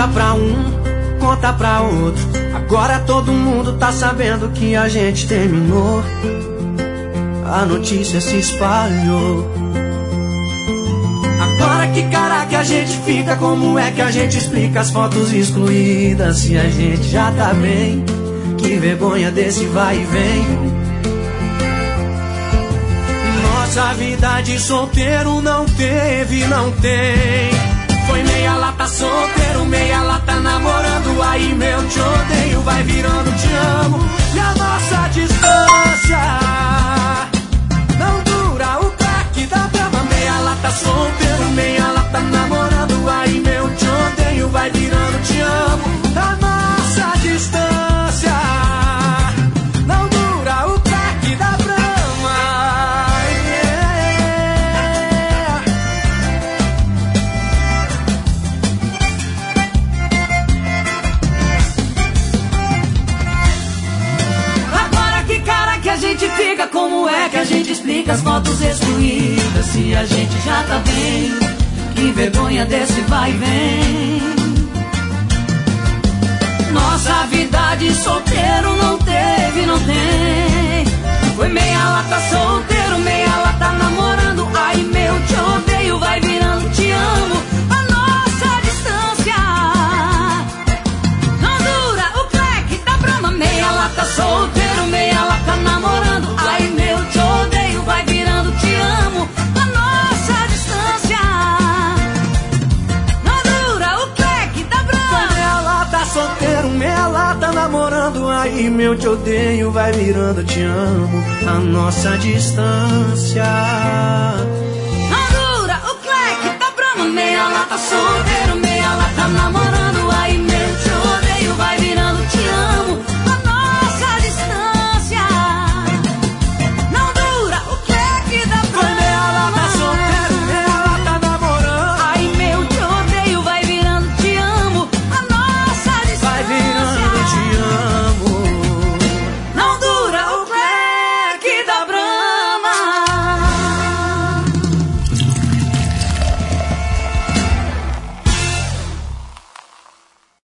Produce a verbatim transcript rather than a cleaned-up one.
Conta pra um, conta pra outro. Agora todo mundo tá sabendo que a gente terminou. A notícia se espalhou. Agora que cara que a gente fica, como é que a gente explica as fotos excluídas se a gente já tá bem? Que vergonha desse vai e vem. Nossa vida de solteiro não teve, não tem. Foi meia lata solteiro, meia lata namorando. Aí meu te odeio vai virando te amo. E a nossa distância não dura o craque da brama. Meia lata solteiro, meia lata namorando. Aí meu te odeio vai virando te amo. A nossa distância não dura o craque da brama. Yeah. Agora que cara que a gente fica, como é que a gente explica as fotos excluídas se a gente já tá bem? Que vergonha desse vai e vem. Nossa vida de solteiro não teve, não tem. Foi meia lata solteiro, meia lata namorando. Ai meu te odeio vai virando te amo. A nossa distância não dura o crack da brama. Meia lata solteiro, meia lata namorando. Ai meu te odeio vai virando te amo. A nossa distância não dura o crack da brama. Meia lata solteiro, meia lata namorando. Aí meu te odeio vai virando te amo. A nossa distância não dura o crack da brama. Meia lata solteiro.